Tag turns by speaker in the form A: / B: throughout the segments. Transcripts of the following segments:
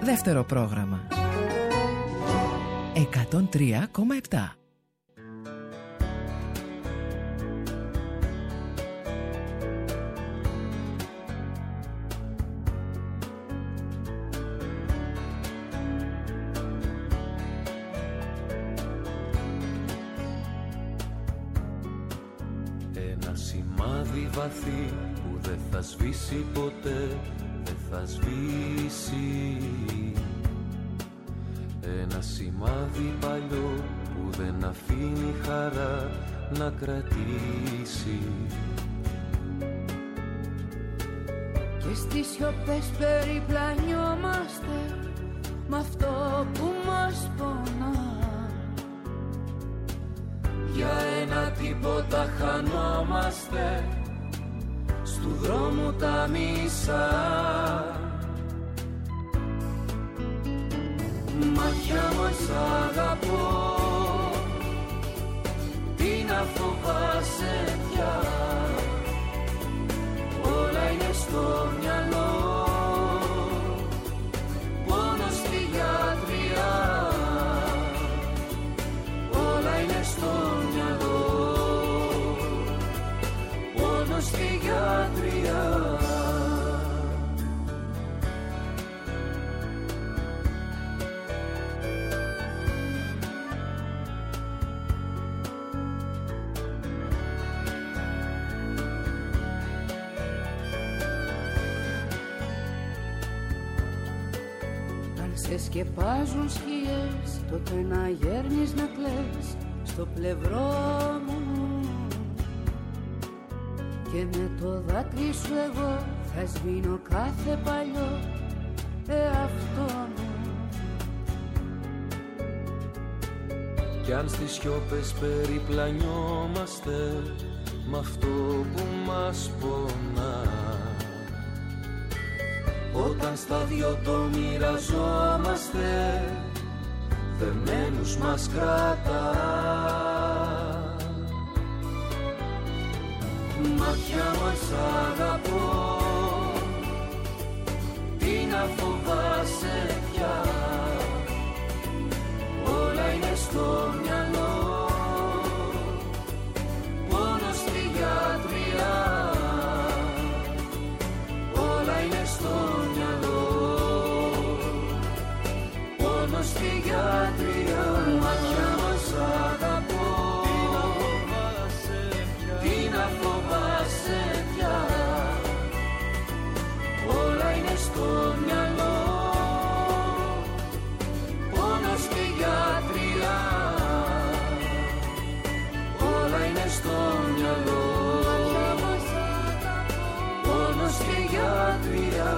A: Δεύτερο πρόγραμμα 103,7.
B: Ένα σημάδι βαθύ που δεν θα σβήσει ποτέ, δεν θα σβήσει. Ένα σημάδι παλιό που δεν αφήνει χαρά να κρατήσει.
C: Και στις σιωπές περιπλανιόμαστε μ' αυτό που μας πονά.
B: Για ένα τίποτα χανόμαστε στου δρόμου τα μισά. Μάτια μας αγαπώ, τι να φοβάσαι πια. Όλα είναι στο μυαλό, πόνο στη γιατριά. Όλα είναι στο μυαλό, πόνο στη γιατριά.
C: Σε σκεπάζουν σκιές, τότε να γέρνεις να κλαις στο πλευρό μου. Και με το δάκρυ σου εγώ θα σβήνω κάθε παλιό εαυτό μου.
B: Κι αν στις σιώπες περιπλανιόμαστε μ' αυτό που μας πονά, όταν στα δυο το μοιραζόμαστε, δεμένους μας κρατά. Μάτια μας αγαπώ, τι να φοβάσαι πια. Όλα είναι στο μυαλό, πόνο στη γιατριά. Όλα είναι στο μυαλό, πόνο στη γιατριά. Μάτια μας αγαπώ, τι να φοβάσαι πια. Όλα είναι στο μυαλό, πόνο στη γιατριά. Όλα είναι στο μυαλό, πόνο στη γιατριά.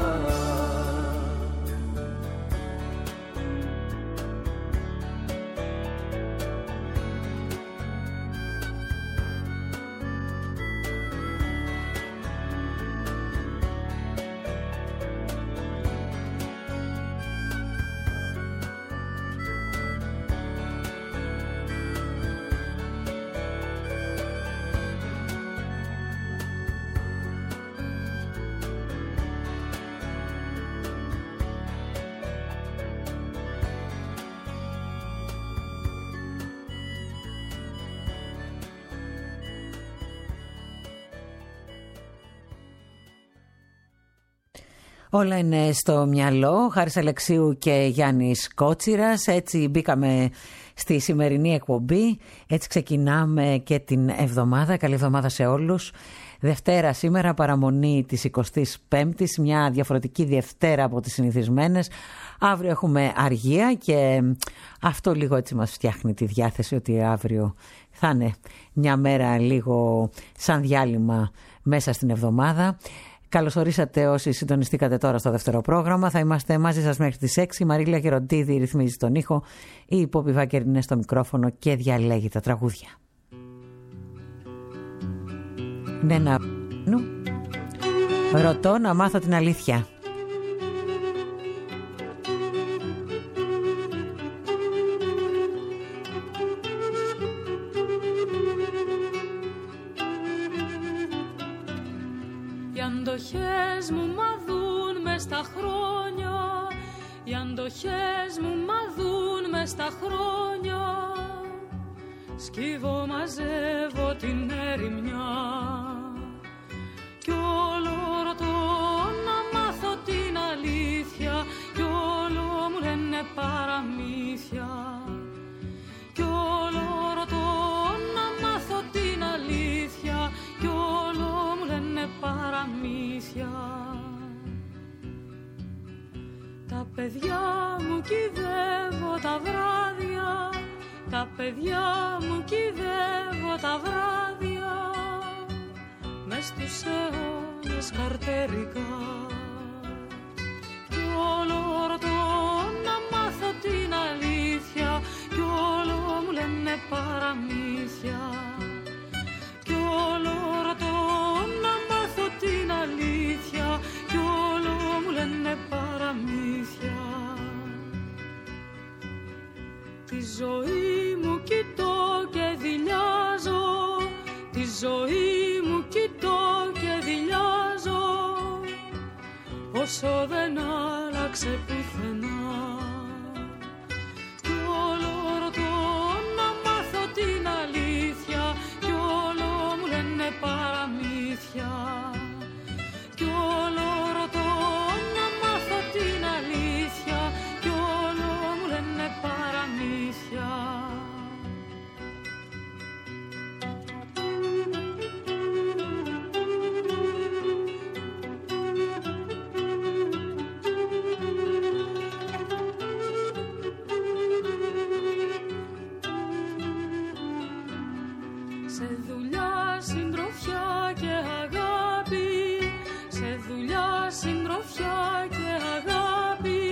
D: Όλα είναι στο μυαλό. Χάρης Αλεξίου και Γιάννης Κότσιρας. Έτσι μπήκαμε στη σημερινή εκπομπή. Έτσι ξεκινάμε και την εβδομάδα. Καλή εβδομάδα σε όλους. Δευτέρα σήμερα, παραμονή της 25ης, μια διαφορετική Δευτέρα από τις συνηθισμένες. Αύριο έχουμε αργία και αυτό λίγο έτσι μας φτιάχνει τη διάθεση ότι αύριο θα είναι μια μέρα λίγο σαν διάλειμμα μέσα στην εβδομάδα. Καλώς ορίσατε όσοι συντονιστήκατε τώρα στο δεύτερο πρόγραμμα. Θα είμαστε μαζί σας μέχρι τις 6. Η Μαρίλα Γεροντίδη ρυθμίζει τον ήχο. Η Πόπη Βάκερ είναι στο μικρόφωνο και διαλέγει τα τραγούδια. Ναι, ρωτώ να μάθω την αλήθεια.
E: Οι αντοχές μου μαδούν μες στα χρόνια, Οι αντοχές μου μαδούν μες στα χρόνια, σκύβω, μαζεύω την ερημιά κι όλο ρωτώ να μάθω την αλήθεια κι όλο μου λένε παραμύθια κι όλο ρωτώ να μάθω την αλήθεια κι όλο μου λένε παραμύθια. Τα παιδιά μου κυδεύω τα βράδια, τα παιδιά μου κυδεύω τα βράδια μες στους αιώνες καρτερικά κι όλο ρωτώ να μάθω την αλήθεια κι όλο μου λένε παραμύθια κι όλο ρωτώ να μάθω την αλήθεια κι όλο μου λένε παραμύθια. Τη ζωή μου κοιτώ και δειλιάζω, τη ζωή μου κοιτώ και δειλιάζω, όσο δεν άλλαξε πουθενά κι όλο ρωτώ να μάθω την αλήθεια κι όλο μου λένε παραμύθια κι όλο ρωτώ να μάθω την αλήθεια κι όλο μου λένε παραμύθια. Σε δουλειά, συντροφιά και αγάπη, σε δουλειά, συντροφιά και αγάπη,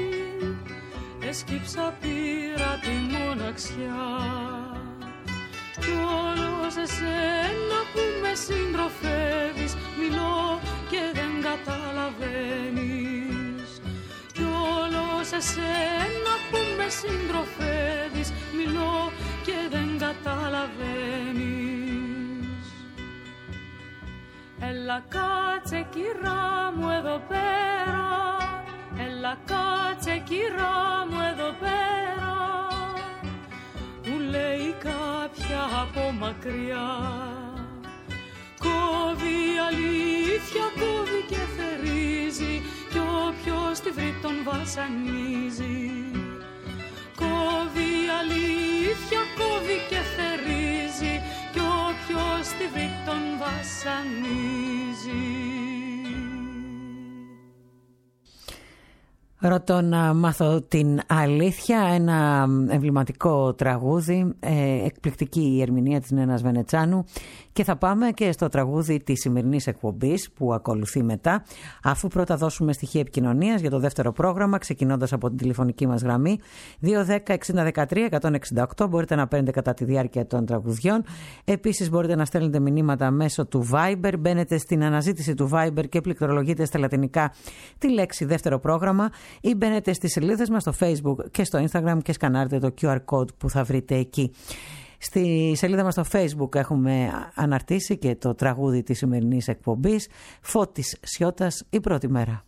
E: έσκυψα πήρα τη μοναξιά κι όλο σε σένα που με συντροφεύεις μιλώ και δεν καταλαβαίνεις κι όλο σε σένα που με συντροφεύεις μιλώ και δεν καταλαβαίνεις. Έλα κάτσε κυρά μου εδώ πέρα, έλα κάτσε κυρά μου εδώ πέρα, μου λέει κάποια από μακριά. Κόβει αλήθεια, κόβει και θερίζει κι όποιος τη βρει τον βασανίζει. Κόβει αλήθεια, κόβει και θερίζει κι όποιος τη βρει τον βασανίζει.
D: Ρωτώ να μάθω την αλήθεια, ένα εμβληματικό τραγούδι, εκπληκτική η ερμηνεία της Νένας Βενετσάνου και θα πάμε και στο τραγούδι της σημερινής εκπομπής που ακολουθεί μετά, αφού πρώτα δώσουμε στοιχεία επικοινωνίας για το δεύτερο πρόγραμμα, ξεκινώντας από την τηλεφωνική μας γραμμή 210-6013-168. Μπορείτε να παίρνετε κατά τη διάρκεια των τραγουδιών. Επίσης μπορείτε να στέλνετε μηνύματα μέσω του Viber. Μπαίνετε στην αναζήτηση του Viber και πληκτρολογείτε στα λατινικά τη λέξη δεύτερο πρόγραμμα ή μπαίνετε στις σελίδες μας στο Facebook και στο Instagram και σκανάρετε το QR code που θα βρείτε εκεί. Στη σελίδα μας στο Facebook έχουμε αναρτήσει και το τραγούδι της σημερινής εκπομπής, Φώτης Σιώτας, η πρώτη μέρα.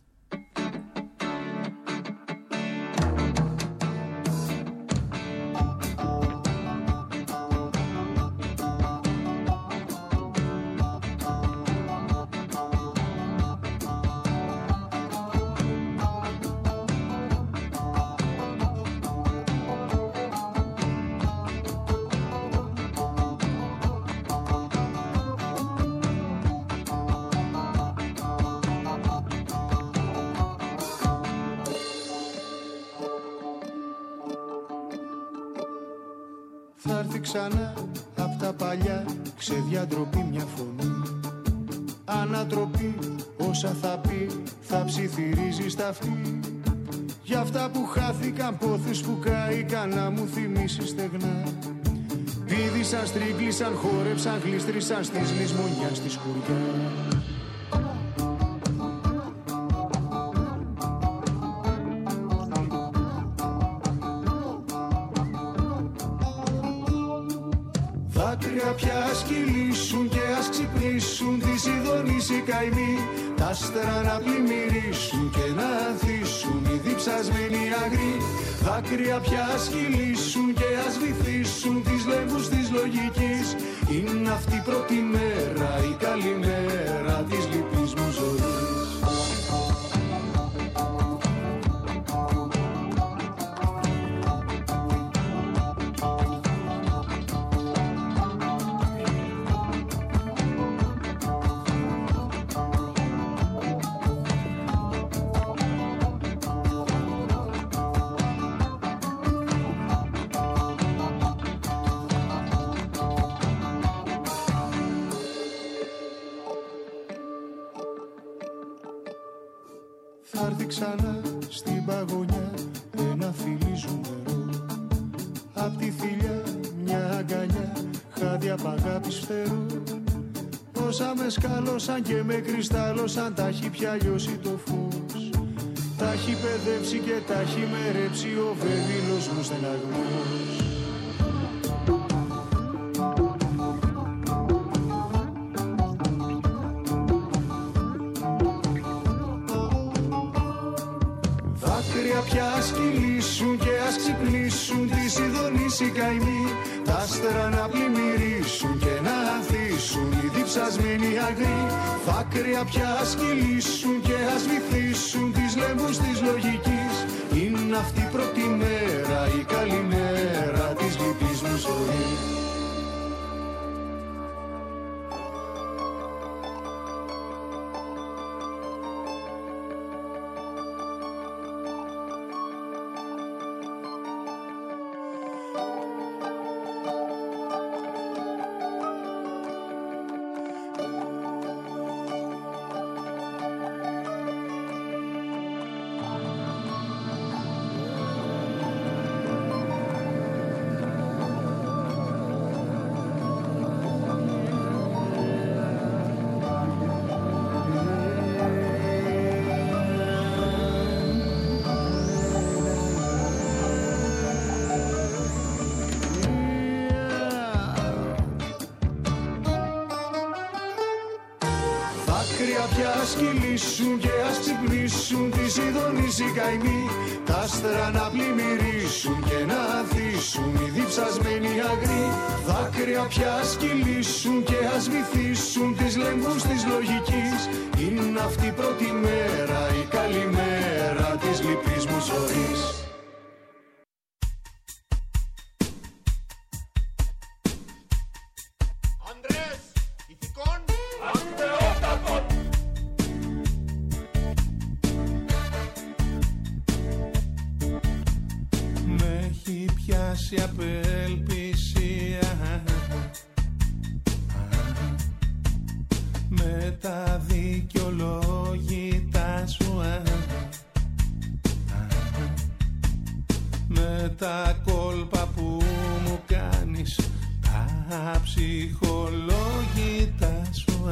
F: Θα έρθει ξανά απ' τα παλιά ξεδιαντροπή μια φωνή. Ανατροπή όσα θα πει θα ψιθυρίζει στα αυτή. Για αυτά που χάθηκαν, πόθους που κάηκαν, να μου θυμίσει στεγνά. Πήδησαν, στρίγκλισαν, χόρεψαν, γλίστρησαν στις λησμονιάς στη σκουριά. Δάκρυα πια ας κυλήσουν και ας ξυπνήσουν, τις ειδονείς οι καημοί, τα άστερα να πλημμυρίσουν και να ανθίσουν. οι διψασμένοι αγροί. Δάκρυα πια σκυλήσουν και ας βυθίσουν τις λέμβους της λογικής. Είναι αυτή η πρώτη μέρα, η καλή μέρα της λυπής μου ζωής. Θα έρθει ξανά στην παγωνιά ένα φιλίζουν νερό. Απ' τη θηλιά μια αγκαλιά, χάδια απ' αγάπης φτερό. Όσα με σκάλωσαν και με κρυστάλλωσαν, τα έχει πια λιώσει το φως. Τα έχει παιδεύσει και τα έχει μερέψει ο βεβήλος μου στεναγμός. Πια ας κυλήσουν και ας ξυπνήσουν τις ειδονείς οι καημοί. Τα άστερα να πλημμυρίσουν και να ανθίσουν οι διψασμένοι αγροί. Δάκρυα πια ας κυλήσουν και ας βυθίσουν τις λέμβους της λογικής. Είναι αυτή η πρώτη μέρα, η καλή μέρα της λυπής μου ζωής. Πια ας κυλήσουν και ας ξυπνήσουν τις ειδονείς οι καημοί. Τα άστερα να πλημμυρίσουν και να ανθίσουν οι διψασμένοι αγροί. Δάκρυα πια ας κυλήσουν και ας βυθίσουν τις λέμβους της λογικής. Είναι αυτή η πρώτη μέρα, η καλή μέρα της λυπής μου ζωής.
G: Απελπισία με τα δικαιολόγητα σου, με τα κόλπα που μου κάνεις, τα ψυχολόγητα σου.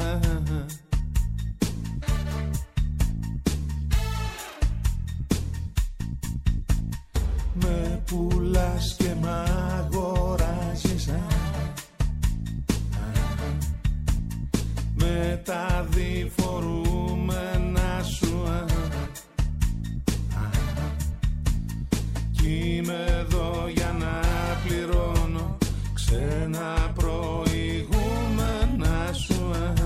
G: Με πουλάς και μ' αγοράζεις, με τα διφορούμενα σου, κι είμαι εδώ για να πληρώνω ξένα προηγούμενα σου.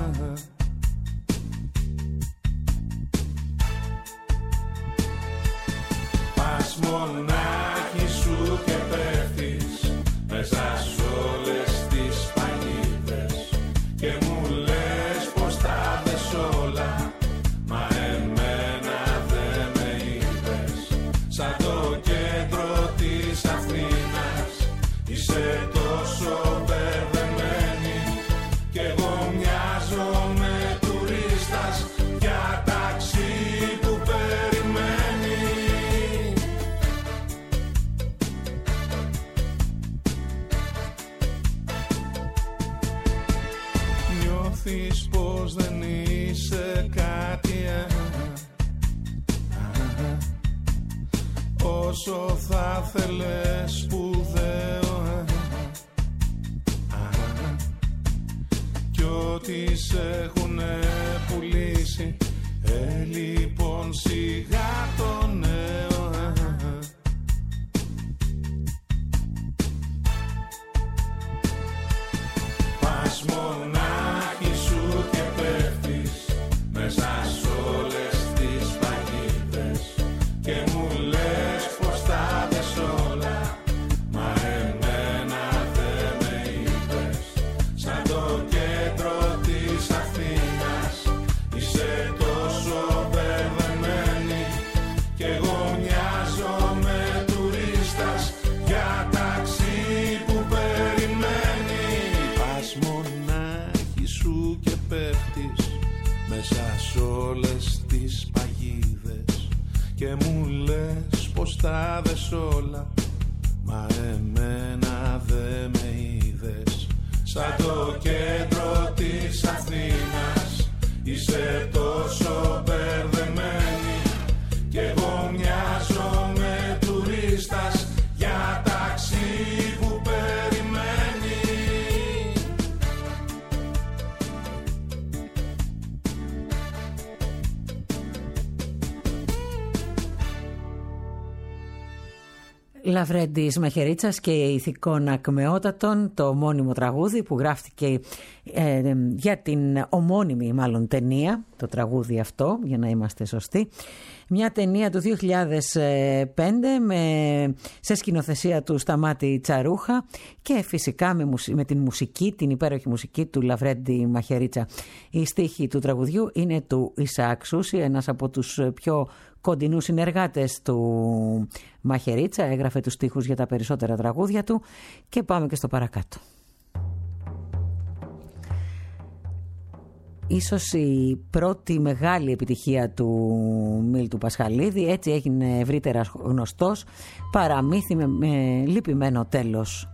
G: Πας μονάχη σου και πέφτεις μέσα σ' όλες τις παγίδες και μου λες πως τα δες όλα, μα εμένα δεν με είδες. Σαν το κέντρο της Αθήνας είσαι τόσο μπερδεμένη κι εγώ μοιάζομαι τουρίστας για ταξί που περιμένει. Νιώθεις πως δεν είσαι κάτι, όσο θα θέλες σπουδαίο, κι ό,τι σε έχουνε πουλήσει, λοιπόν σιγά το νέο. και μου λες πως τα δες όλα, μα εμένα δε με είδες. Σαν το κέντρο της Αθήνας είσαι τόσο μπερδεμένη κι εγώ μοιάζομαι τουρίστας για ταξί που περιμένει.
D: Λαβρέντης Μαχαιρίτσας και ηθικών ακμεότατων, το μόνιμο τραγούδι που γράφτηκε για την ομώνυμη μάλλον ταινία, το τραγούδι αυτό για να είμαστε σωστοί. Μια ταινία του 2005 σε σκηνοθεσία του Σταμάτη Τσαρούχα και φυσικά με την μουσική, την υπέροχη μουσική του Λαβρέντη Μαχαιρίτσα. Η στίχη του τραγουδιού είναι του Ισαάκ Σούση, ένας από τους πιο κοντινούς συνεργάτες του Μαχαιρίτσα. Έγραφε τους στίχους για τα περισσότερα τραγούδια του και πάμε και στο παρακάτω. Ίσως η πρώτη μεγάλη επιτυχία του Μίλτου Πασχαλίδη, έτσι έγινε ευρύτερα γνωστός, παραμύθι με λυπημένο τέλος.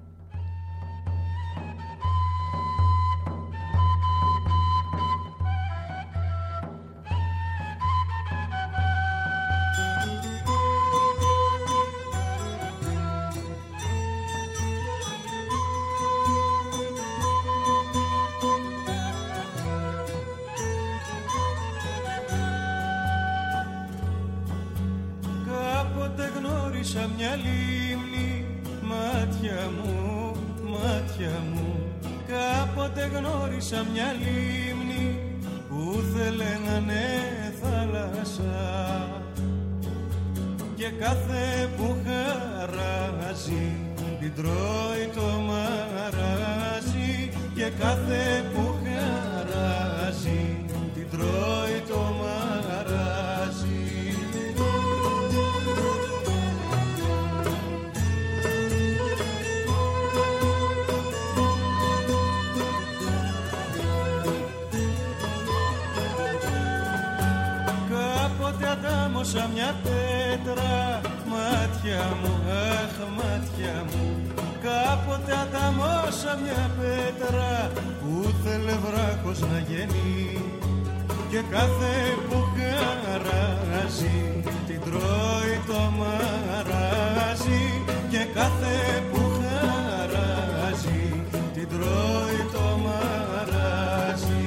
G: Μια λίμνη, μάτια μου, κάποτε γνώρισα μια λίμνη που θέλε να είναι θάλασσα και κάθε που χαράζει την τρώει το μαράζι και κάθε που χαράζει την τρώει το μαράζι. Αντάμωσα μια πέτρα, μάτια μου, αχ μάτια μου. Κάποτε αντάμωσα μια πέτρα που θέλε βράχος να γεννεί και κάθε που χαράζει την τρώει το μαράζι και κάθε που χαράζει την τρώει το μαράζι.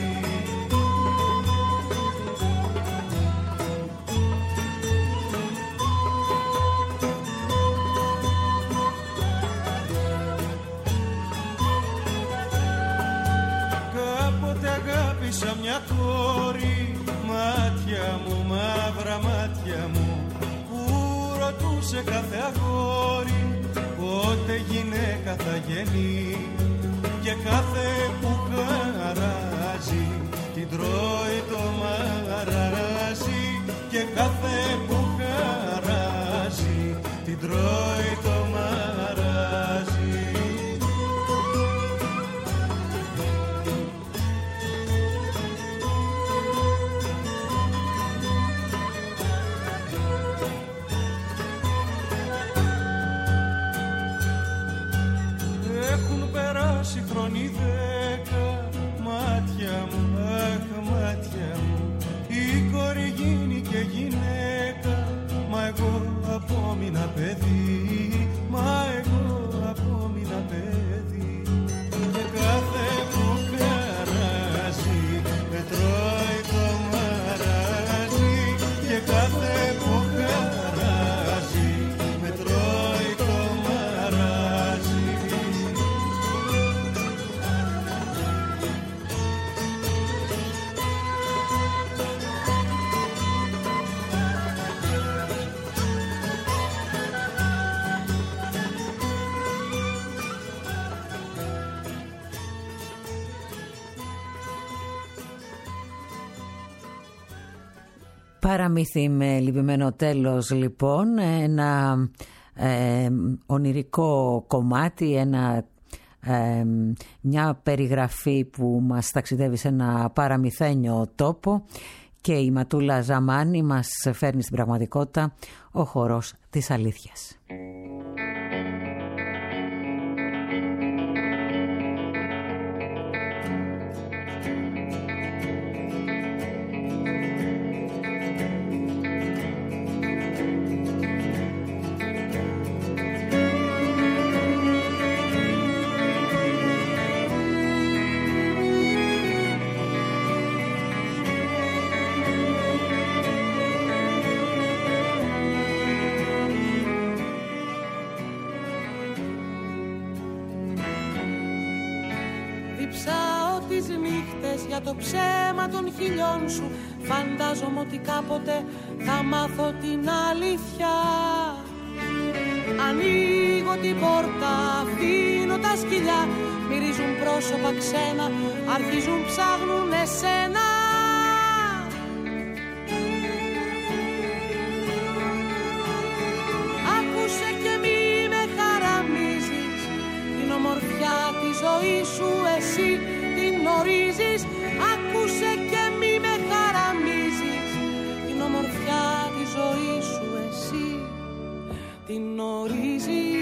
G: Αγάπησα μια κόρη, μάτια μου, μαύρα μάτια μου, που ρωτούσε κάθε αγόρι πότε γυναίκα θα γεννεί και κάθε που χαράζει την τρώει το μαράζι και κάθε που χαράζει την τρώει το μαράζι. Χρόνοι 10, μάτια μου, αχ μάτια μου, η κόρη γίνει και γυναίκα, μα εγώ απόμεινα παιδί, μα εγώ απόμεινα παιδί και κάθε που χαράζει με τρώει το μαράζι και κάθε που χαράζει με τρώει το μαράζι.
D: Παραμύθι με λυπημένο τέλος λοιπόν, ένα ονειρικό κομμάτι, μια περιγραφή που μας ταξιδεύει σε ένα παραμυθένιο τόπο Και η Ματούλα Ζαμάνη μας φέρνει στην πραγματικότητα ο χορός της αλήθειας.
H: Το ψέμα των χιλιών σου φαντάζομαι ότι κάποτε θα μάθω την αλήθεια. Ανοίγω την πόρτα, αφήνω τα σκυλιά, μυρίζουν πρόσωπα ξένα, αρχίζουν ψάχνουν εσένα. Άκουσε και μη με χαραμίζεις, την ομορφιά της ζωής σου εσύ την ορίζεις. Άκουσε και μη με χαραμίζεις, την ομορφιά της ζωής σου εσύ την ορίζεις.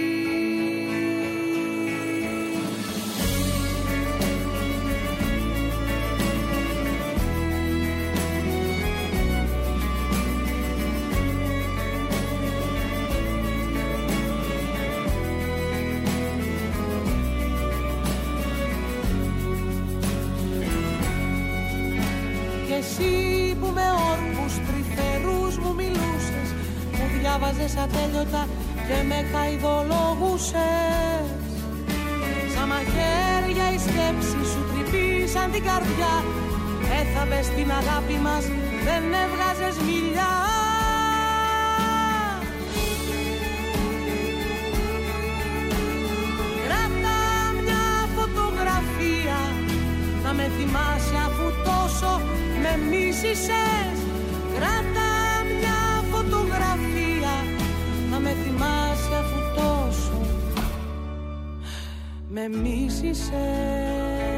H: Εσύ που με όρκους τρυφερούς μου μιλούσες, μου διάβαζες ατέλειωτα και με χαϊδολογούσες. Σαν μαχαίρια οι σκέψεις σου τρυπήσαν την καρδιά, έθαβες την αγάπη μας, δεν έβγαζες μιλιά. Κράτα μια φωτογραφία, να με θυμάσαι αφού τόσο με μίσησες. Κράτα μια φωτογραφία, να με θυμάσαι αφού τόσο με μίσησες.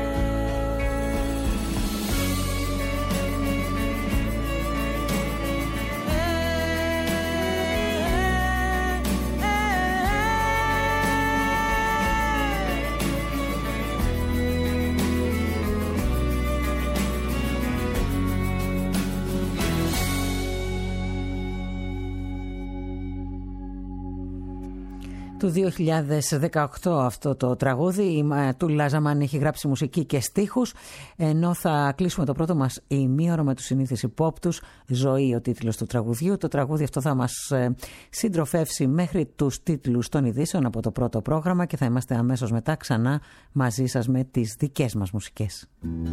D: Του 2018 αυτό το τραγούδι. Η Ματούλα Ζαμάνη έχει γράψει μουσική και στίχους, ενώ θα κλείσουμε το πρώτο μας ημίωρο με τους συνήθεις υπόπτους. Ζωή ο τίτλος του τραγουδιού. Το τραγούδι αυτό θα μας συντροφεύσει μέχρι τους τίτλους των ειδήσεων από το πρώτο πρόγραμμα και θα είμαστε αμέσως μετά ξανά μαζί σας με τις δικές μας μουσικές.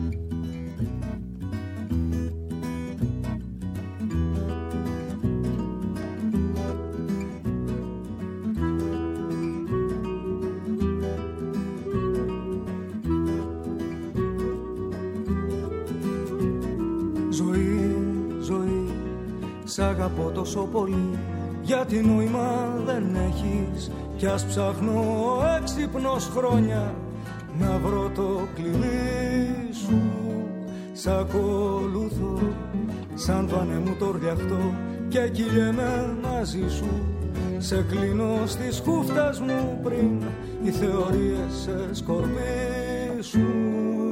F: Σ' αγαπώ τόσο πολύ, γιατί νόημα δεν έχεις. Κι ας ψάχνω έξυπνος χρόνια να βρω το κλειδί σου. Σ' ακολουθώ σαν το ανέμου το ριαχτό και κυλιέμαι μαζί σου. Σε κλείνω στις χούφτας μου πριν οι θεωρίες σε σκορπίσουν.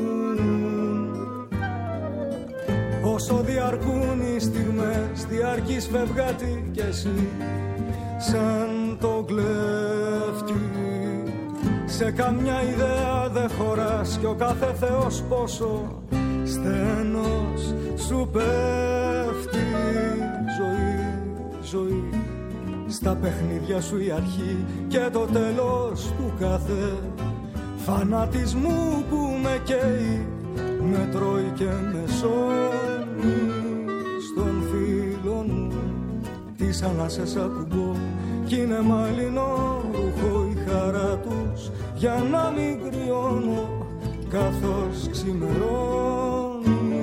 F: Όσο διαρκούν οι στιγμές, διαρκείς φευγάτη κι εσύ σαν το κλέφτη. Σε καμιά ιδέα δεν χωράς κι ο κάθε θεός πόσο στενός σου πέφτει. Ζωή, ζωή, στα παιχνίδια σου η αρχή και το τέλος του κάθε φανατισμού που με καίει, με τρώει και με σώνει. Στον φίλο μου τις ανάσες ακουμπώ κι είναι μαλλινό ρούχο η χαρά τους, για να μην κρυώνω καθώς ξημερώνει.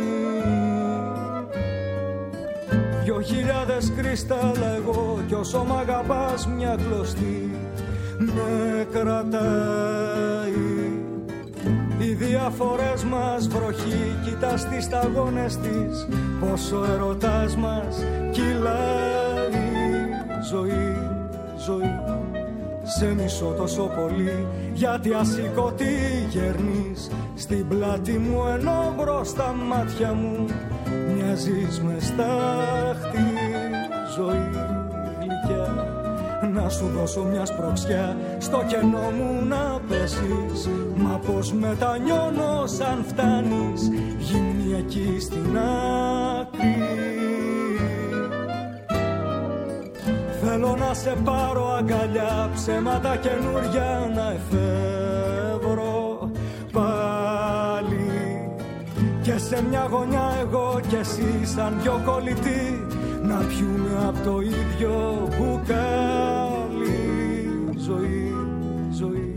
F: 2.000 κρυστάλλα εγώ κι όσο μ' αγαπάς μια κλωστή με κρατάει. Η
I: οι διαφορές μας βροχή, κοιτάς τις σταγόνες της, πόσο ερωτάς μας κυλάει. Ζωή, ζωή, σε μισώ τόσο πολύ, γιατί ασηκωτή γερνείς στην πλάτη μου, ενώ μπροστά μάτια μου μοιάζεις με στάχτη. Ζωή γλυκιά, να σου δώσω μια σπρωξιά, στο κενό μου να πέσεις, μα πως μετανιώνω σαν φτάνεις γυμνή εκεί στην άκρη. Θέλω να σε πάρω αγκαλιά, ψέματα καινούρια να εφεύρω πάλι, και σε μια γωνιά εγώ κι εσύ σαν δυο κολλητοί να πιούμε απ' το ίδιο μπουκάλι. Ζωή, ζωή.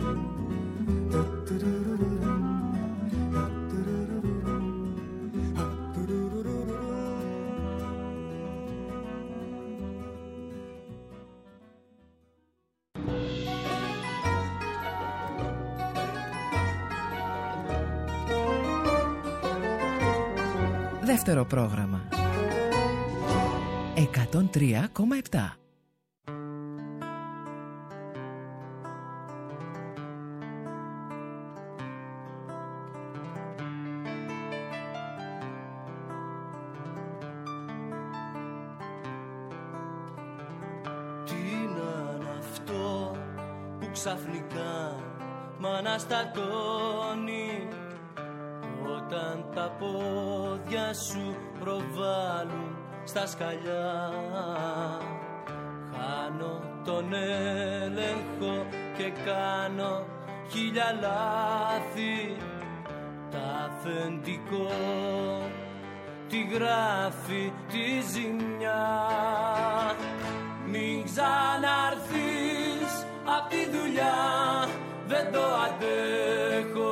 A: Δεύτερο πρόγραμμα 103,7.
B: Ξαφνικά μ' αναστατώνει όταν τα πόδια σου προβάλλουν στα σκαλιά. Χάνω τον έλεγχο και κάνω χίλια λάθη. Τα αφεντικό τη γράφει τη ζημιά. Μην ξαναρθείς απ' τη δουλειά, δεν το αντέχω,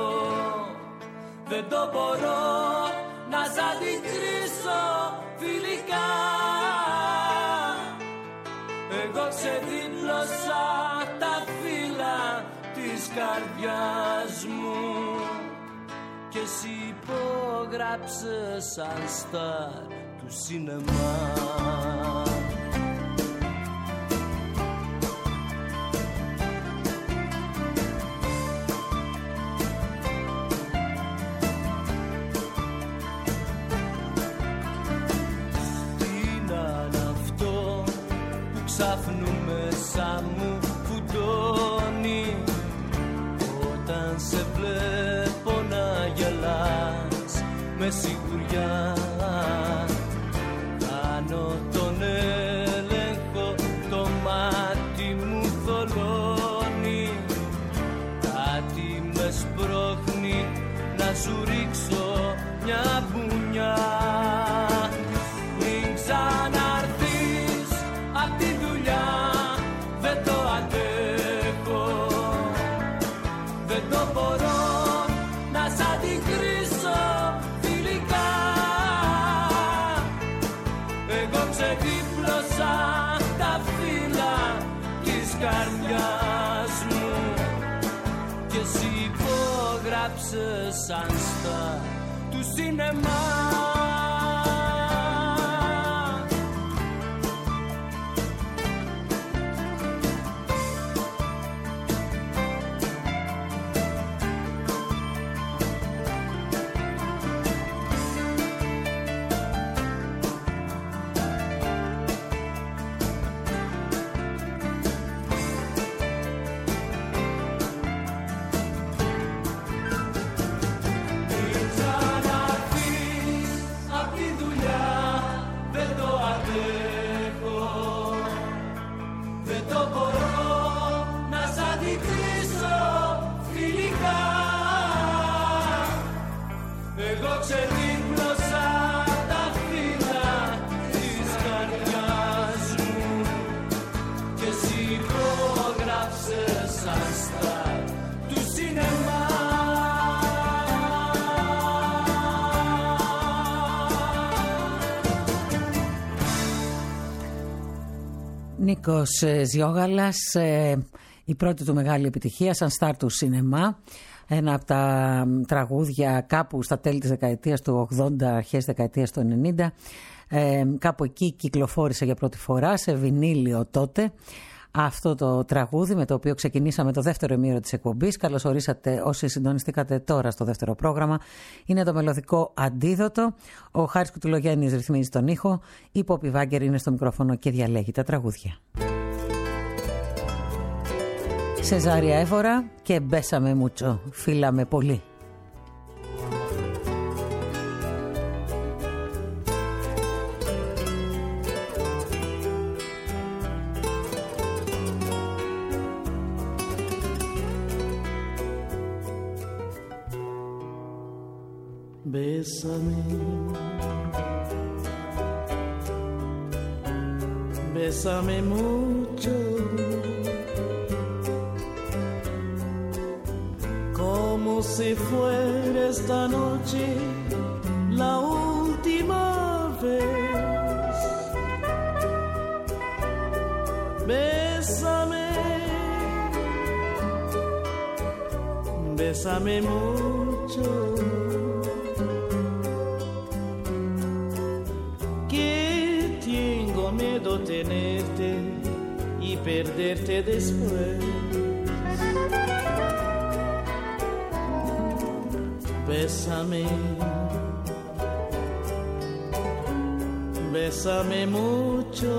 B: δεν το μπορώ να σ' αντικρίσω φιλικά. Εγώ ξεδίπλωσα τα φύλλα της καρδιάς μου και εσύ υπόγραψες σαν στάρ του σινεμά. Ξάφνου μέσα μου φουντώνει όταν σε βλέπω να γελάς με σιγουριά. Κάνω τον έλεγχο, το μάτι μου θολώνει, κάτι με σπρώχνει να σου ρίξω μια μπουνιά. Μην ξαναρθείς απ' τη δουλειά, δεν το αντέχω, δεν το μπορώ να σ' αντικρίσω φιλικά. Εγώ ξεδίπλωσα τα φύλλα της καρδιάς μου και εσύ υπόγραψες σαν στάρ του σινεμά. Ξεδίπλωσα τα φύλλα της καρδιάς μου και εσύ υπόγραψες σαν στάρ του σινεμά.
D: Νίκος Ζιόγαλας, η πρώτη του μεγάλη επιτυχία σαν στάρ του σινεμά. ένα από τα τραγούδια κάπου στα τέλη της δεκαετίας του 80, αρχές δεκαετίας του 90. Κάπου εκεί κυκλοφόρησε για πρώτη φορά σε βινίλιο τότε αυτό το τραγούδι με το οποίο ξεκινήσαμε το δεύτερο ημίωρο της εκπομπής. Καλώς ορίσατε όσοι συντονιστήκατε τώρα στο δεύτερο πρόγραμμα. Είναι το μελωδικό Αντίδοτο. Ο Χάρης Κουτουλογέννης ρυθμίζει τον ήχο. Η Πόπη Βάγκερ είναι στο μικρόφωνο και διαλέγει τα τραγούδια. Σεζάρια Εύωρα και Μπέσαμε Μούτσο. Φίλαμε πολύ.
J: Bésame, bésame mucho, como si fuera esta noche la última vez. Bésame, bésame mucho. Miedo tenerte y perderte después. Bésame, bésame mucho,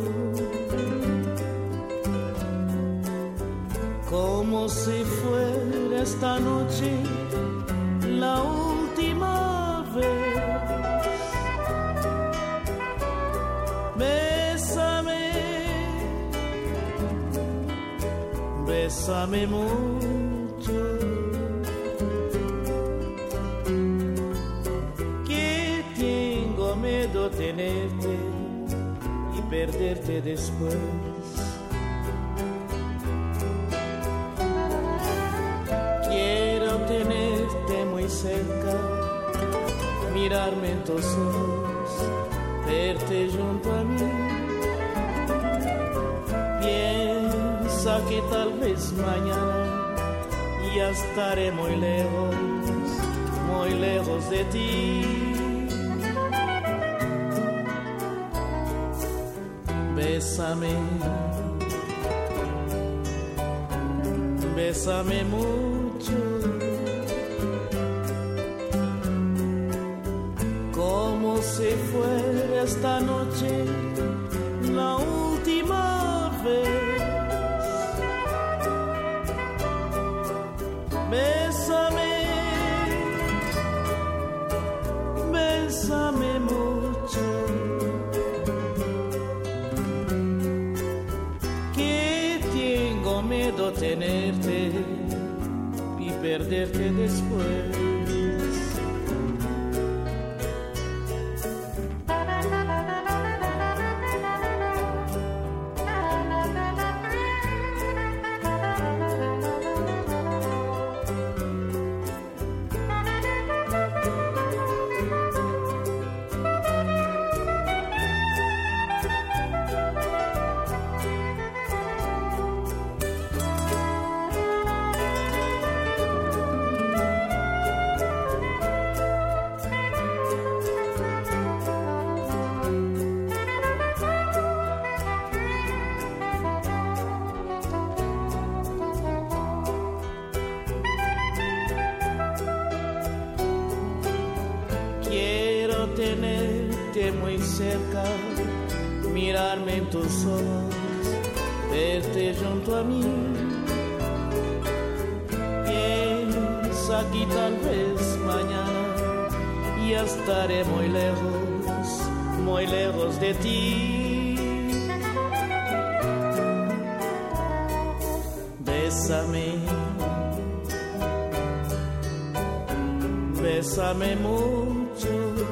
J: como si fuera esta noche la última vez. Bésame, bésame mucho, que tengo miedo tenerte y perderte después. Quiero tenerte muy cerca, mirarme en tus ojos, verte junto a mí. Piensa que tal vez mañana ya estaré muy lejos de ti. Bésame, bésame mucho, como si fuera esta noche la última vez. Bésame, bésame mucho, que tengo miedo tenerte y perderte después. Tenerte muy cerca, mirarme en tus ojos, verte junto a mí. Piensa que tal vez mañana ya estaré muy lejos de ti. Bésame, bésame mucho,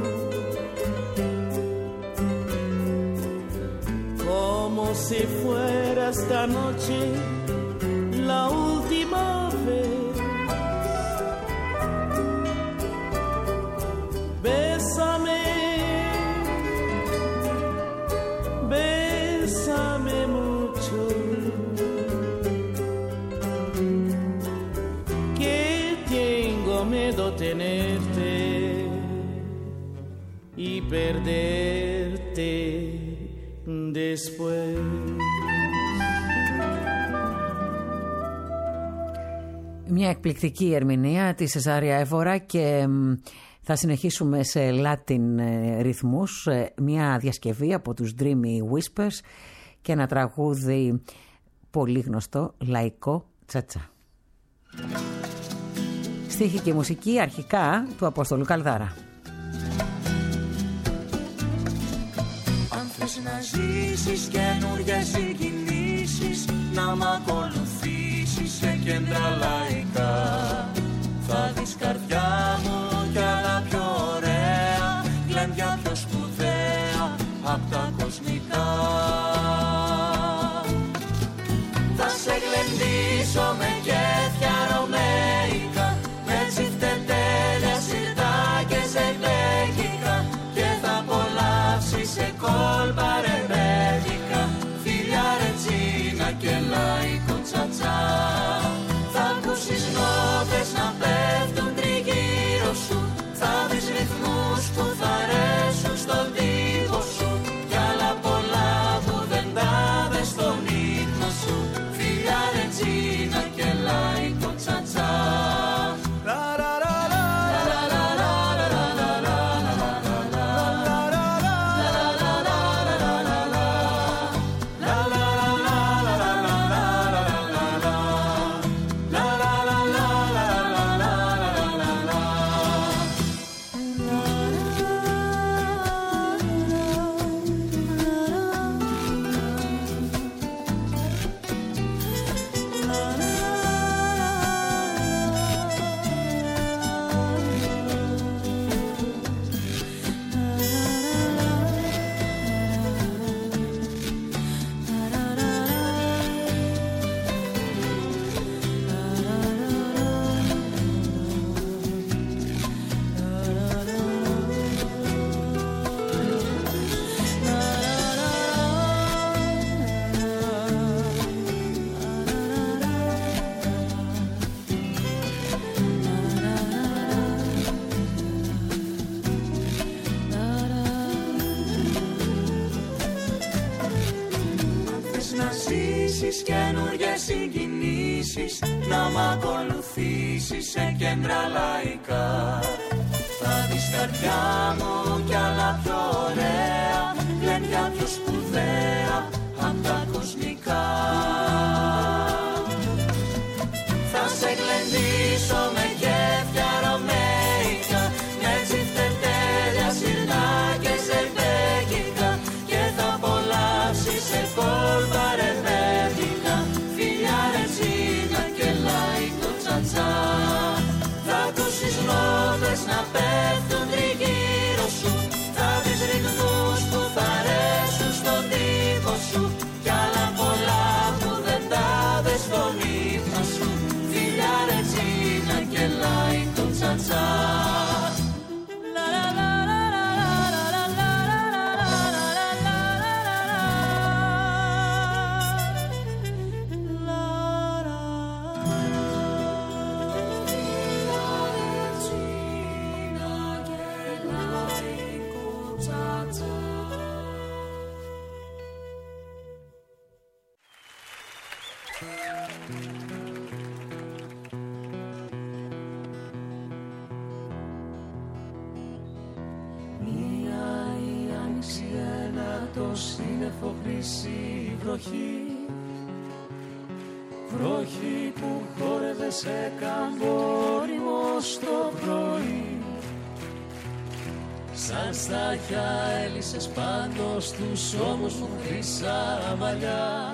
J: como si fuera esta noche la última vez. Bésame, bésame mucho, que perderte después.
D: Μια εκπληκτική ερμηνεία της Σεζάρια Εύωρα και θα συνεχίσουμε σε Latin ρυθμούς, μια διασκευή από τους Dreamy Whispers και ένα τραγούδι πολύ γνωστό, λαϊκό τσατσά. Στίχη και μουσική αρχικά του Απόστολου Καλδάρα.
K: Αν θες να ζήσεις καινούργιες συγκινήσεις, να μ' ακολουθήσεις σε κέντρα λαϊκά, θα δεις καρδιά μου κι άλλα πιο ωραία, γλέντια πιο σπουδαία απ' τα κοσμικά. Θα σε γλεντήσω με κέφια ρωμαϊκά, με τσιφτετέλια σιρτά και σε γλέκικα, και θα απολαύσεις σε κόλπα ρεμπέτικα, φιλιά ρετσίνα και λαϊκό τσατσά. Θα ακούσεις νότες να πέφτουν τριγύρω σου, θα δεις ρυθμούς που θα αρέσουν στον τύπο σου, κι άλλα πολλά που δεν τα δες στον ύπνο σου, φιλιά ρετσίνα και λαϊκό τσατσά. Καινούργιες συγκινήσεις, να μ' ακολουθήσεις σε κέντρα λαϊκά, θα δεις καρδιά μου κι άλλα πιο ωραία, γλέντια πιο σπουδαία απ' τα κοσμικά. Θα σε γλεντήσω με κέφια ρωμαϊκά, με τσιφτετέλια σιρτά και σε γλέκικα, και θα απολαύσεις σε κόλπα ρεμπέτικα, φιλιά ρετσίνα και λαϊκό τσατσά. Θα ακούσεις νότες να πέφτουν τριγύρω σου, θα δεις ρυθμούς που θα αρέσουν στον τύπο σου, κι άλλα πολλά που δεν τα δες στον ύπνο σου, φιλιά ρετσίνα και λαϊκό τσατσά.
J: Σύννεφο χρυσή βροχή, βροχή που χόρευε σε καμπόριμο στο πρωί, σαν στάχια έλυσες πάνω στους ώμους μου χρυσά μαλλιά,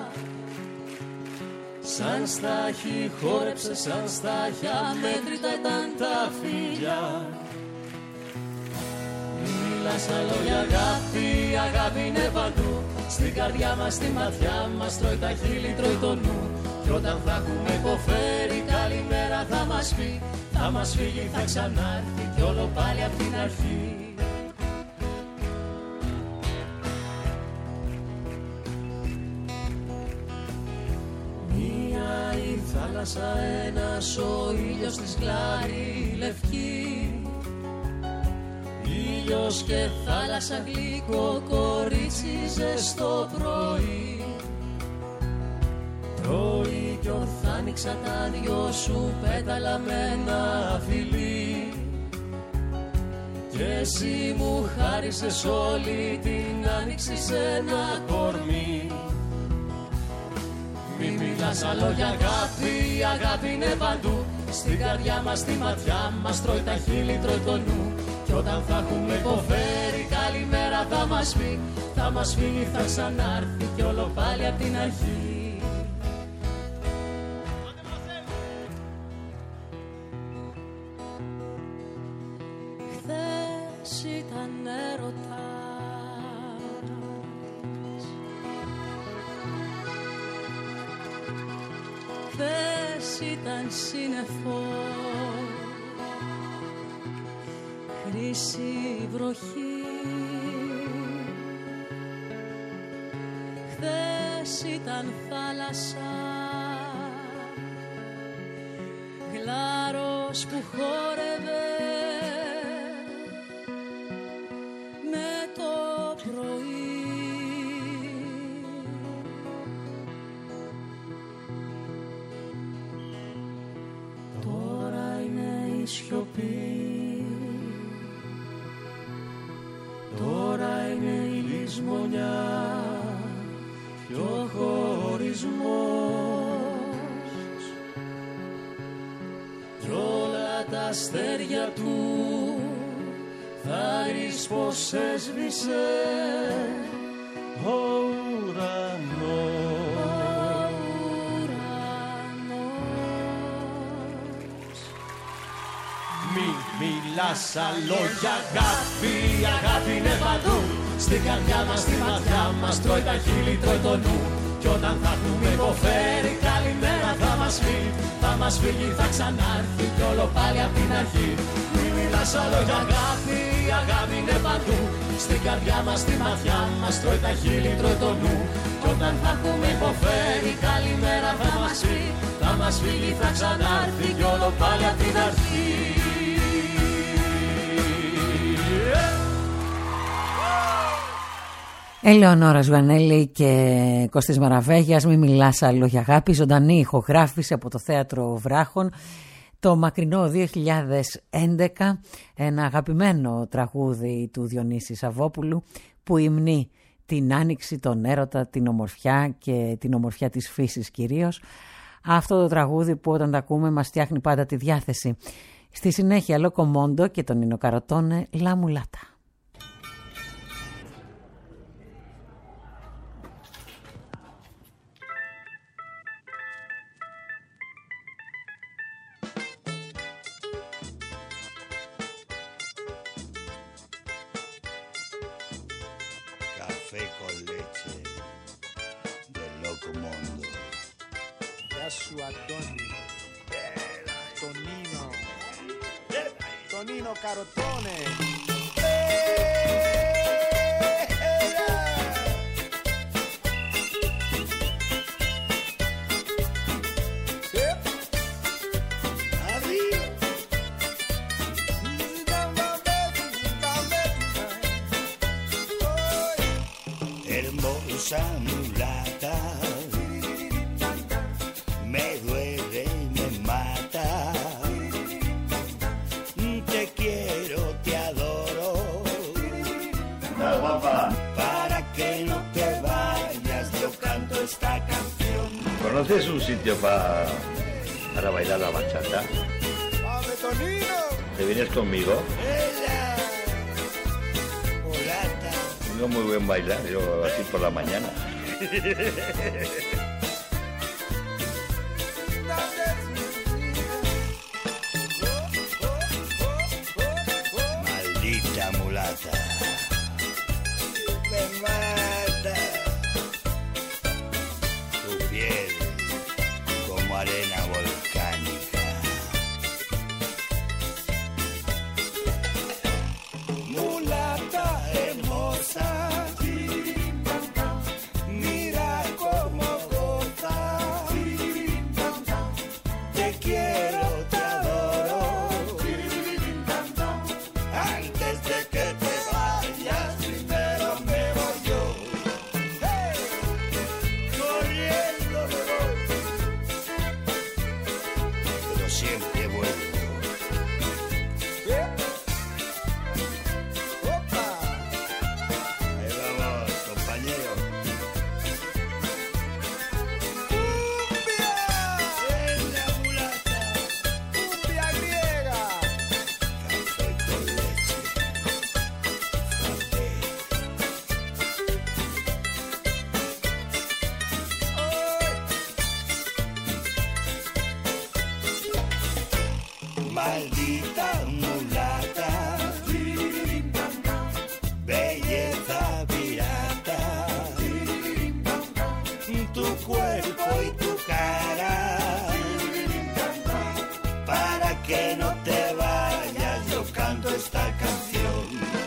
J: σαν στάχι χόρεψες, σαν στάχια μέτρητα ήταν τα φιλιά. Μιλάς τα λόγια αγάπη, αγάπη είναι παντού, στην καρδιά μας, στη ματιά μας, τρώει τα χείλη, τρώει το νου. Κι όταν θα έχουμε υποφέρει, καλημέρα θα μας πει, θα μας φύγει, θα ξανάρθει, κι όλο πάλι απ' την αρχή. Μία η θάλασσα, ένας ο ήλιος της γλάρη λευκή, η ήλιος και θάλασσα γλυκό κορίτσι ζεστό πρωί. Πρωί κι ορθά άνοιξα τα δυο σου πέταλα με ένα φιλί. Και εσύ μου χάρισες όλη την άνοιξη σε ένα κορμί. Μη μιλάς άλλο για αγάπη, η αγάπη είναι παντού. Στην καρδιά μας, στη ματιά μας, τρώει τα χείλη, τρώει το νου. Κι όταν θα έχουμε υποφέρει, καλημέρα θα μας πει. Θα μας φύγει, θα ξανάρθει κι όλο πάλι απ' την αρχή. Χθες ήταν έρωτας, χθες ήταν σύννεφο, χρυσή βροχή. Χθες ήταν θάλασσα, γλάρος που χόρευε με το πρωί. Τώρα είναι η σιωπή, τώρα είναι η λησμονιά και ο χωρισμός κι όλα τα αστέρια του θα ρίξει πως έσβησε ο ουρανός. Μη μιλάς άλλο για αγάπη, η αγάπη είναι παντού. Στην καρδιά μας, στη ματιά μας, τρώει τα χείλη, τρώει το νου. Κι όταν θα έχουμε υποφέρει, καλημέρα θα μας φύγει. Θα μας φύγει, θα ξανάρθει κι όλο πάλι απ' την αρχή. Μη μιλάς άλλο για αγάπη, η αγάπη είναι παντού. Στην καρδιά μας, στη ματιά μας, τρώει τα χείλη, τρώει το νου. Κι όταν θα έχουμε υποφέρει, καλημέρα θα μας φύγει. Θα μας φύγει, θα ξανάρθει κι όλο πάλι απ' την αρχή.
D: Ελεονόρα Ζουανέλη και Κώστης Μαραβέγιας, μη μιλάς άλλο για αγάπη, ζωντανή ηχογράφηση από το Θέατρο Βράχων το μακρινό 2011, ένα αγαπημένο τραγούδι του Διονύση Σαββόπουλου που υμνεί την άνοιξη, τον έρωτα, την ομορφιά και την ομορφιά της φύσης κυρίως. Αυτό το τραγούδι που όταν τα ακούμε μας φτιάχνει πάντα τη διάθεση. Στη συνέχεια Λόκο Μόντο και τον Νίνο Καροτόνε, Λα Μουλάτα.
L: Café con leche del Loco Mondo.
F: Γεια σου Αντώνη, Τονίνο Καροτόνε.
L: Hermosa mulata, me duele, me mata. Te quiero, te adoro. Para que no te vayas, yo canto esta canción.
M: ¿Conoces un sitio para bailar la bachata?
F: ¡Vamos, Tonino!
M: ¿Te vienes conmigo? No muy buen bailar, yo así por la mañana.
L: Maldita mulata, me mata. Tu piel como arena volcánica. Mulata hermosa, mira cómo goza. Te quiero, te adoro. Antes de que te maldita mulata, belleza pirata, tu cuerpo y tu cara, para que no te vayas, yo canto esta canción.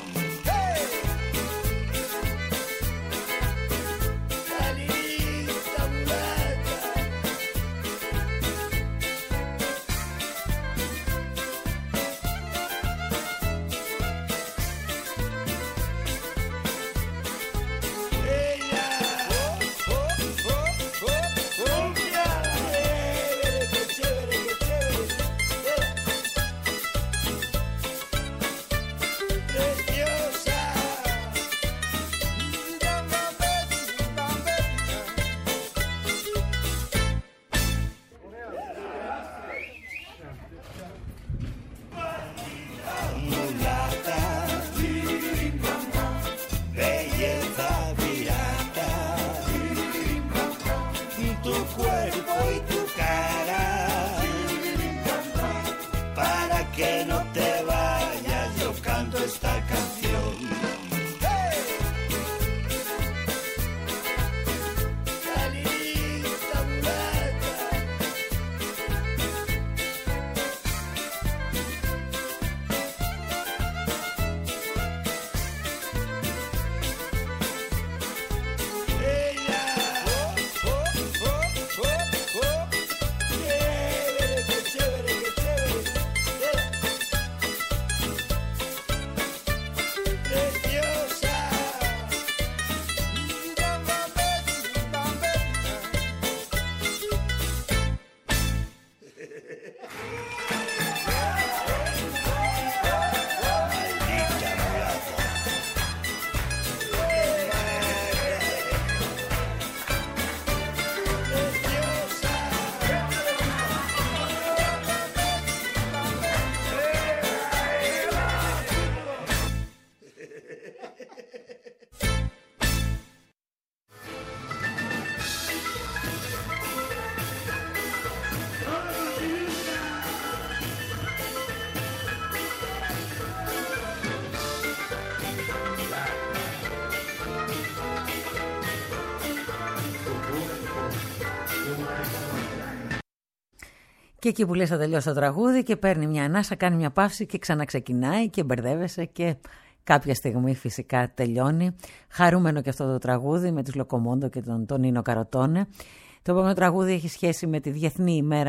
D: Και εκεί που λες θα τελειώσει το τραγούδι και παίρνει μια ανάσα, κάνει μια παύση και ξαναξεκινάει και μπερδεύεσαι και κάποια στιγμή φυσικά τελειώνει. Χαρούμενο και αυτό το τραγούδι με τους Λοκομόντο και τον Νίνο Καροτόνε. Το επόμενο τραγούδι έχει σχέση με τη Διεθνή ημέρα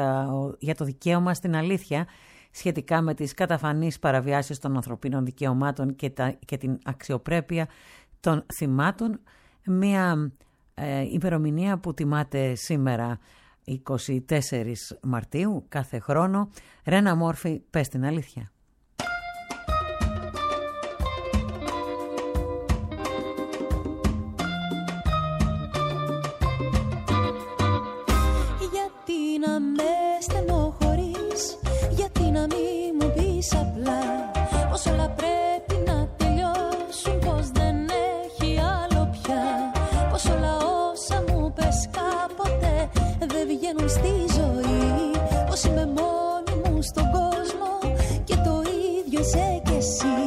D: για το δικαίωμα στην αλήθεια σχετικά με τις καταφανείς παραβιάσεις των ανθρωπίνων δικαιωμάτων και την αξιοπρέπεια των θυμάτων. Μια ημερομηνία που τιμάται σήμερα 24 Μαρτίου κάθε χρόνο. Ρένα Μόρφη, πες την αλήθεια.
N: Γιατί να με στενοχωρείς, γιατί να μην μου πεις απλά πως όλα πρέπει να τελειώσουν, πως δεν έχει άλλο πια, πως όλα όσα μου πες κάποτε δεν βγαίνουν στη ζωή, πως είμαι μόνη μου στον κόσμο και το ίδιο είσαι κι εσύ.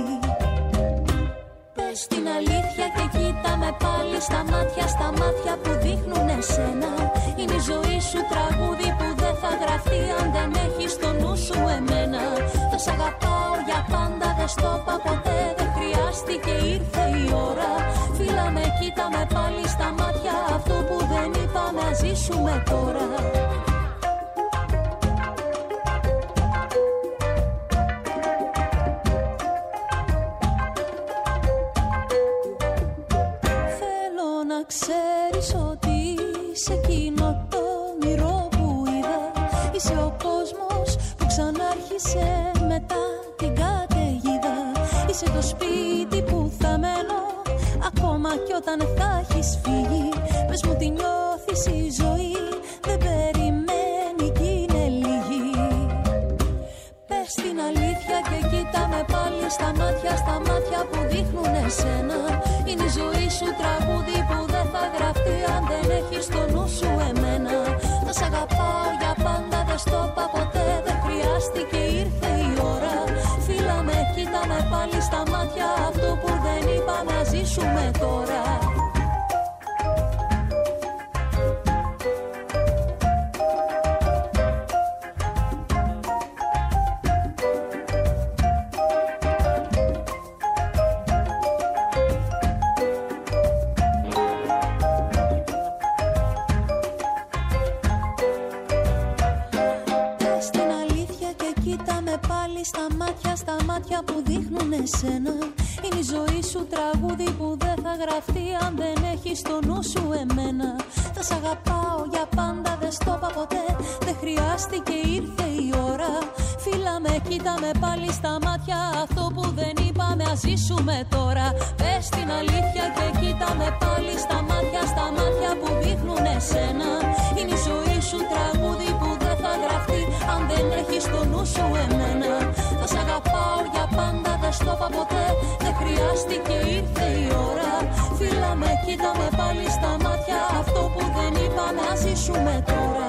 N: Πες την αλήθεια και κοίτα με πάλι στα μάτια που δείχνουν εσένα. Είναι η ζωή σου τραγούδι που δεν θα γραφτεί αν δεν έχεις στο νου σου εμένα. Θα σ' αγαπάω για πάντα, δεν στο είπα ποτέ, δεν χρειάστηκε, ήρθε η ώρα. Φίλα με, κοίτα με πάλι στα μάτια, αυτό που δεν είπαμε ας ζήσουμε τώρα. Θέλω να ξέρεις ότι είσαι εκείνο το όνειρο που είδα. Είσαι ο κόσμος που ξανάρχισε μετά την καταιγίδα. Είσαι το σπίτι που θα μένω ακόμα κι όταν θα έχεις φύγει. Πες μου τι νιώθεις, η ζωή δεν περιμένει κι είναι λίγη. Πες την αλήθεια και κοίτα με πάλι στα μάτια που δείχνουν εσένα. Είναι η ζωή σου τραγούδι που δεν θα γραφτεί αν δεν έχεις στο νου σου εμένα. Θα σ' αγαπάω για πάντα, δεν στο είπα ποτέ, δεν χρειάστηκε, ήρθε ζήσουμε τώρα. Στα μάτια που δείχνουν εσένα. Είναι η ζωή σου τραγούδι που δεν θα γραφτεί αν δεν έχεις στο νου σου εμένα. Θα σ' αγαπάω για πάντα, δεν στο είπα ποτέ. Δεν χρειάστηκε, ήρθε η ώρα. Φίλα με, κοίτα με πάλι στα μάτια. Αυτό που δεν είπαμε ας ζήσουμε τώρα. Πες την αλήθεια και κοίτα με πάλι στα μάτια που δείχνουν εσένα. Είναι η ζωή σου τραγούδι που δεν θα γραφτεί αν δεν έχεις στο νου σου εμένα. Θα σ' αγαπάω για πάντα, δεν στο είπα ποτέ. Δεν χρειάστηκε, ήρθε η ώρα. Φίλα με, κοίτα με πάλι στα μάτια. Αυτό που δεν είπαμε ας ζήσουμε τώρα.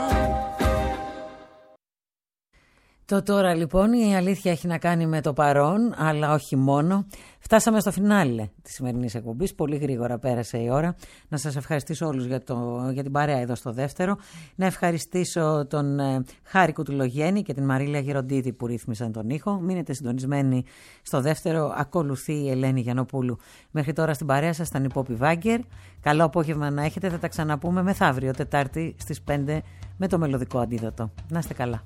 D: Το τώρα λοιπόν η αλήθεια έχει να κάνει με το παρόν, αλλά όχι μόνο. Φτάσαμε στο φινάλε της σημερινής εκπομπής. Πολύ γρήγορα πέρασε η ώρα. Να σας ευχαριστήσω όλους για την παρέα εδώ στο δεύτερο. Να ευχαριστήσω τον Χάρη Κουτουλογέννη και την Μαρίλα Γεροντίδη που ρύθμισαν τον ήχο. Μείνετε συντονισμένοι στο δεύτερο. Ακολουθεί η Ελένη Γιαννοπούλου. Μέχρι τώρα στην παρέα σας ήταν η Πόπη Βάγκερ. Καλό απόγευμα να έχετε. Θα τα ξαναπούμε μεθαύριο Τετάρτη στις 5 με το μελωδικό αντίδοτο. Να είστε καλά.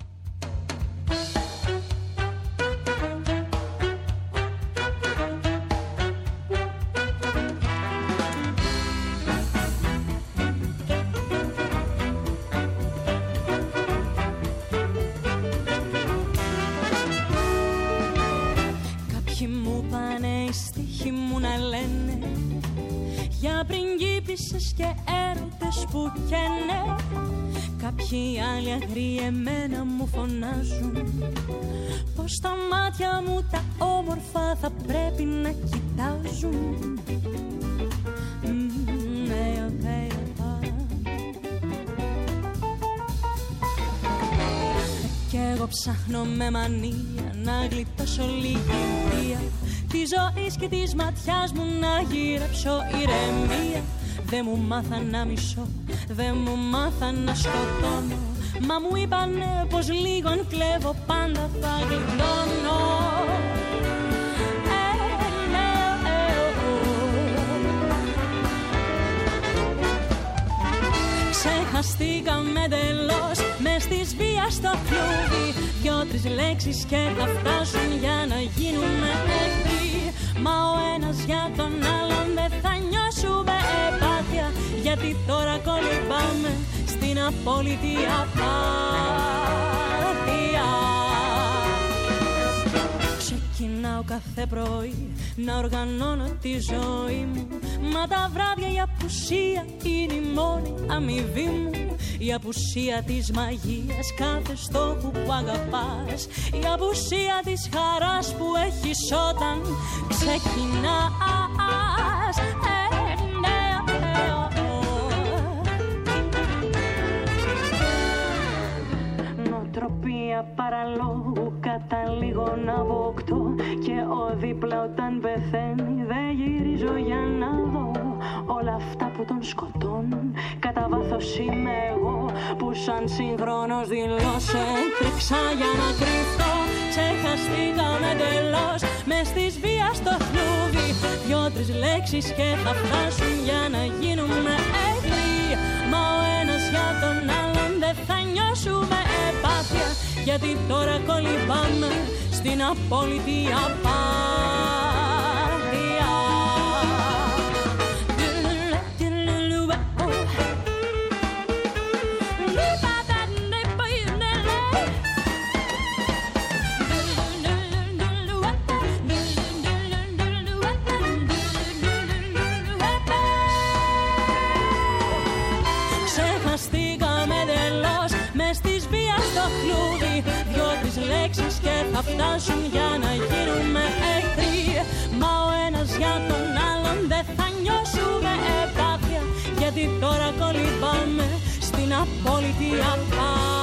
N: Και έρωτες που καίνε. Κάποιοι άλλοι αγροί εμένα μου φωνάζουν πως τα μάτια μου τα όμορφα θα πρέπει να κοιτάζουν. Κι εγώ ψάχνω με μανία να γλιτώσω λίγη βία της ζωής και της ματιάς μου να γυρέψω ηρεμία. Δεν μου μάθαν να μισώ, δεν μου μάθαν να σκοτώνω. Μα μου είπανε πως λίγον κλέβω, πάντα θα γλιτώνω. Ξεχαστήκαμε εντελώς μες της βίας στο φλούδι. 2-3 λέξεις και θα φτάσουν για να γίνουμε εχθροί. Μα ο ένας για τον άλλον δεν θα νιώσουμε επάθεια, γιατί τώρα κολυμπάμε στην απόλυτη απάθεια. Ξεκινάω κάθε πρωί να οργανώνω τη ζωή μου. Μα τα βράδια η απουσία είναι η μόνη αμοιβή μου. Η απουσία της μαγείας κάθε στόχου που αγαπάς. Η απουσία της χαράς που έχεις όταν ξεκινάς. Νοοτροπία παραλόγου καταλήγω να αποκτώ. Και ο δίπλα όταν πεθαίνει δεν γυρίζω για να δω. Όλα αυτά που τον σκοτώνουν κατά βάθος είμαι εγώ, που σαν συγχρόνος δηλώσω έτρεξα για να κρυφτώ. Ξεχαστήκαμε εντελώς μες της βίας στο φλούδι. 2-3 λέξεις και θα φτάσουν για να γίνουμε εχθροί. Μα ο ένας για τον άλλον δεν θα νιώσουμε επάθεια, γιατί τώρα κολυμπάμε στην απόλυτη απάθεια. Και θα φτάσουν για να γίνουμε εχθροί. Μα ο ένας για τον άλλον δεν θα νιώσουμε επάθεια, γιατί τώρα κολυμπάμε στην απόλυτη απάθεια.